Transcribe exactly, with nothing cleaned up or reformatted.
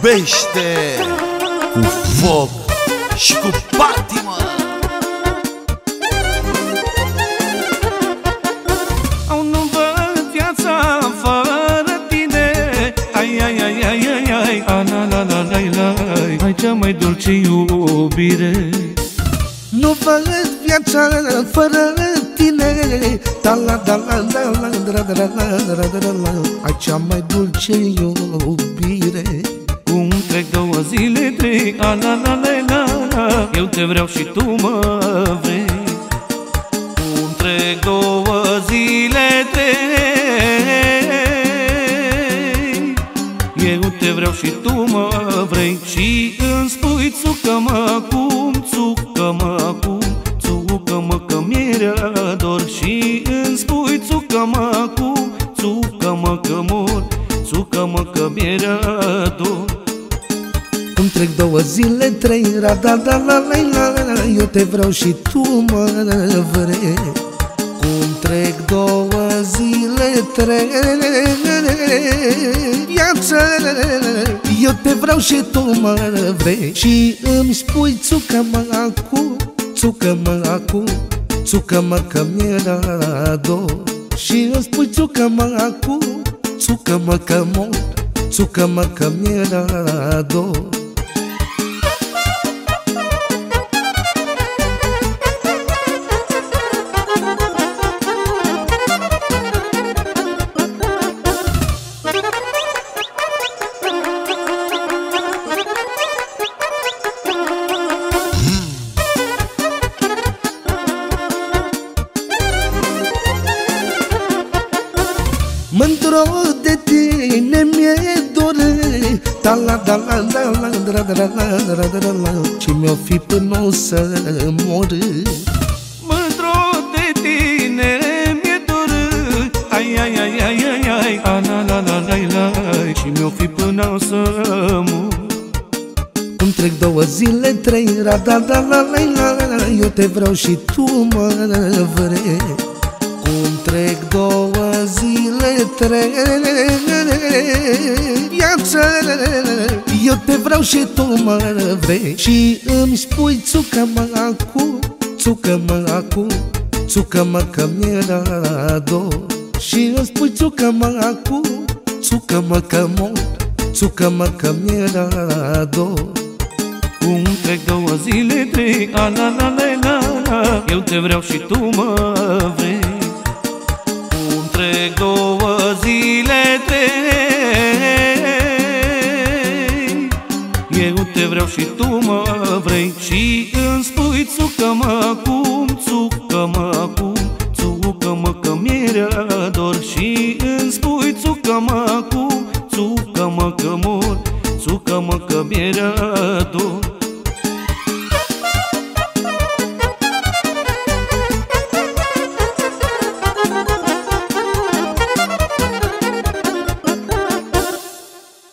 iubește cu foc și cu patimă. Au, nu văd viața fără tine. Ai, ai, ai, ai, ai, ai, a, la, la, la, la, la, ai cea mai dulce iubire. Nu văd viața fără tine. Da la da la la la la la la la la la. Ai cea mai dulce iubire. Cum trec două zile, trei, a, la, la, la, la, la. Eu te vreau și tu mă vrei. Cum trec două zile, trei, eu te vreau și tu mă vrei. Și îmi spui țucă-mă cum, țucă-mă cum, țucă-mă că mi-e dor. Și îmi spui țucă-mă cum, țucă-mă că mor, țucă-mă că mi-e dor. Cum trec două zile, trei, ra da da la la la. Eu te vreau și tu mă vrei. Cum trec două zile, trei, viață, eu te vreau și tu mă vrei. Și îmi spui țucă-mă acum, țucă-mă acum, țucă-mă că mi-e dor. Și îmi spui țucă-mă acum, țucă-mă că mor, țucă-mă că mi-e dor. Mândro de tine mi-e dor. Da la da la la la la la la la la la. Ce mi-o fi până o să mor. Mândro de tine mi-e dor. Ai, ai, ai, ai, ai, ai, a, la, la, la, la, la. Și mi-o fi până o să mor. Cum trec două zile, trei, ra da da la la la. Eu te vreau și tu mă vrei. Cum trec două zile, trei, viață, eu te vreau și tu mă vrei. Și îmi spui țucă-mă acum, țucă-mă acum, țucă-mă că mi-e dor. Și îmi spui țucă-mă acum, țucă-mă că mor, țucă-mă că mi-e dor. Cum trec două zile, trei, a, la, la, la, la, la. Eu te vreau și tu mă vrei. Cum trec două zile, trei, eu te vreau și tu mă vrei. Și îmi spui țucă-mă cum, țucă-mă cum, țucă-mă că mi-e dor. Și îmi spui țucă-mă cum, țucă-mă că mor, țucă-mă că mi-e dor.